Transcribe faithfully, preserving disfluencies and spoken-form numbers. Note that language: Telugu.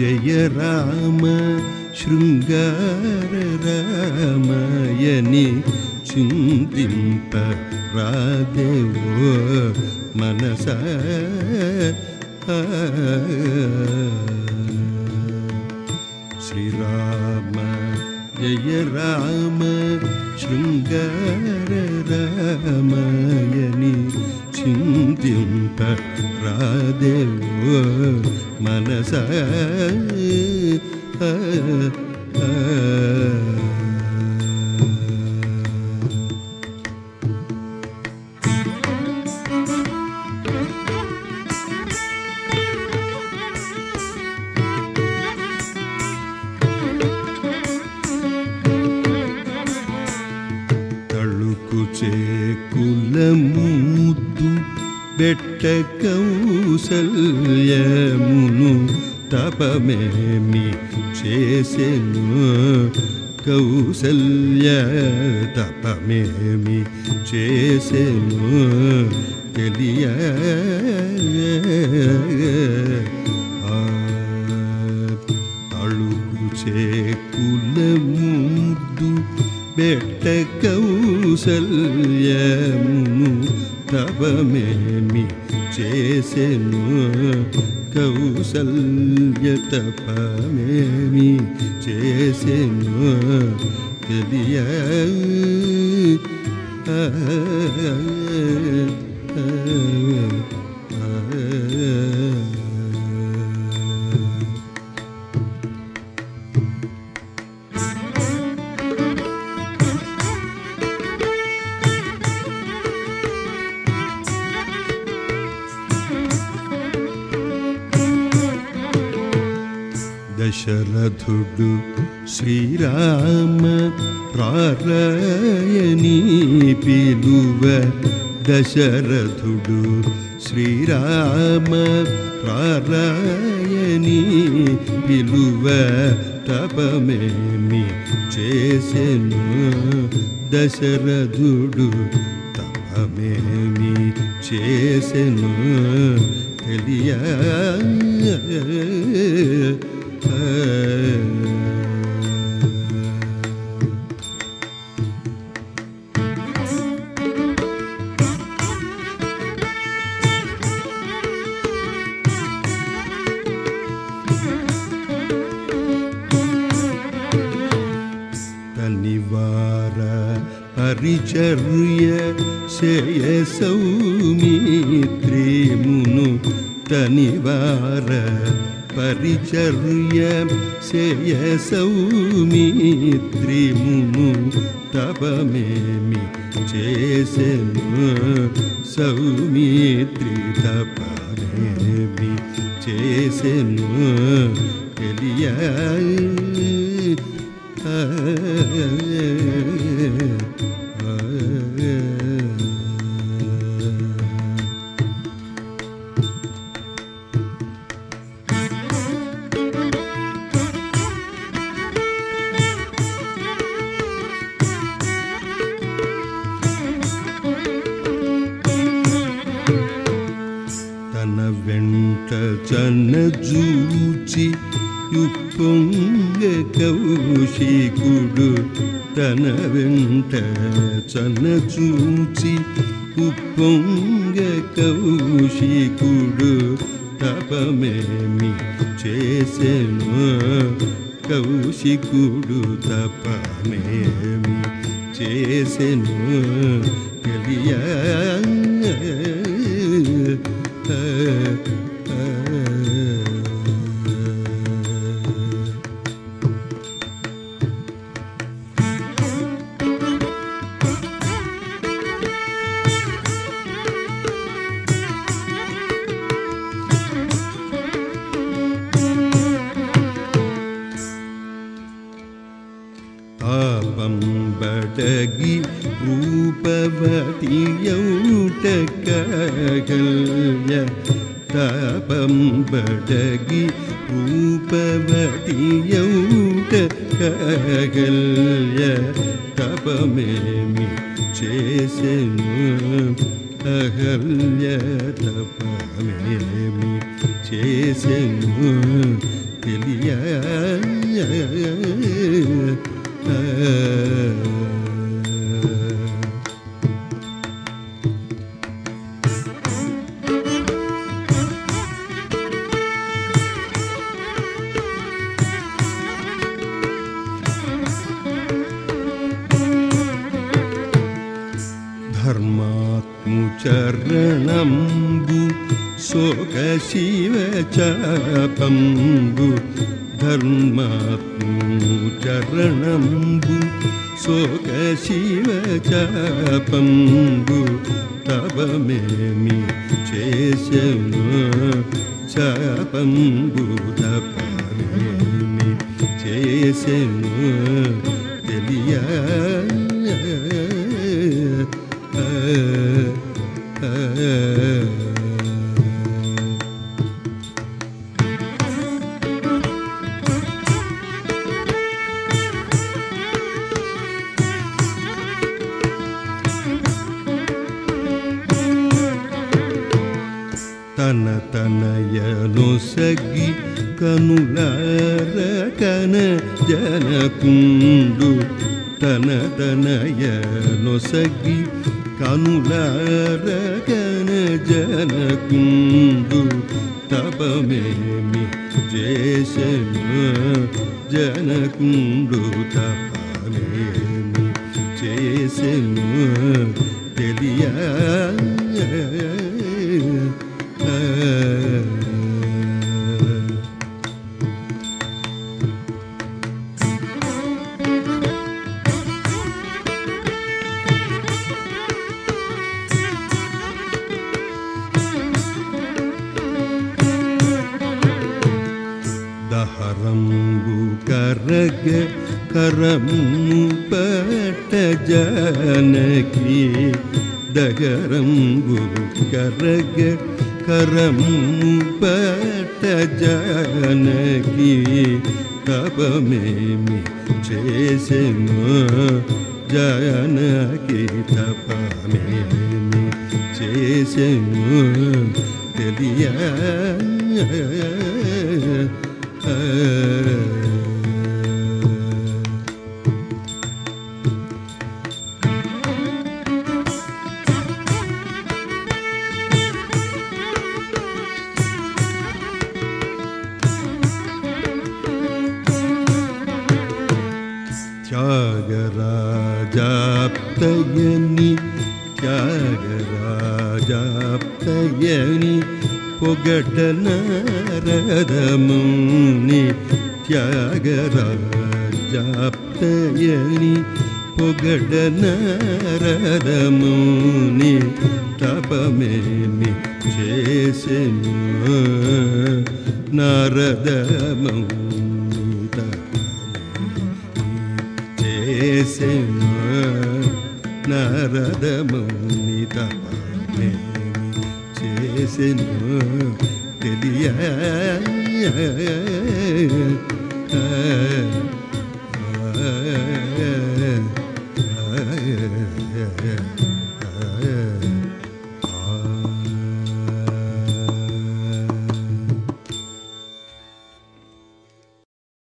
జయ రామ శృంగార రామయని చింతింప రాదేవో మనస శ్రీరామ జయ రామ శృంగార రామయని చింతింప రాదేవో మనస కులముద్దు బెట్ట కౌసల్యమును తపమేమి చేసెను కౌసల్య తపమేమి చేసెను తెలియ అళుకు చేకులముద్దు బెట్ట కౌసల్యమును తపమేమి చేసెను కౌసల్య తపమేమి చేసెను తెలియ దశరథుడు శ్రీరామ ప్రారయణి పిలువ దశరథుడు శ్రీరామ ప్రారయణి పిలువ తపమేమి చేసెను దశరథుడు తపమేమి చేసెను తెలియ తనివార పరిచర్య శయ సౌమిత్రిమును తనివార పరిచర్య శయ సౌమిత్రిమును తపమేమి చేసెను సౌమిత్రి తపమేమి చేసెను తెలియ తన వెంట జనజూచి యుప్పొంగ కౌశికుడు తన వెంట చనచూచి ఉప్పొంగ కౌశికుడు తపమేమి చేసెను కౌశికుడు తపమేమి చేసెను తెలియ తాపం బడగి రూపవతియౌట కగల్య తాపం బడగి రూపవతియౌట కగల్య తపమేమి చేసెను అహల్య తపమేమి చేసెను తెలియ ధర్మాత్ముచరణంబు శోక శివ చాపంబు ధర్మాత్ముచరణంబు శోక శివ చాపంబు తపమేమి చేసెను చాపంబు తపమేమి చేసెను తెలియ తన తనయను సగి కనులార కన జనకుండు తన తనయను సగి కనులార కన జనకుండు తపమేమి చేసెను జనకుండు తపమేమి చేసెను తెలియ దహరంబు కరగ కరము పట్ట జానకి దగరంబు కరగ కరము పట్ట జానకి తపమేమి చేసెను జానకి తపమేమి చేసెను తెలియ త్యాగరాజాప్తయని త్యాగరాజాప్తయని పొగట నారదముని త్యాగరాజాప్తయని పొగట నారదముని తపమేమి చేసెను నారదముని చేసెను నారదముని తపమేమి చేసెను తెలియ ఆ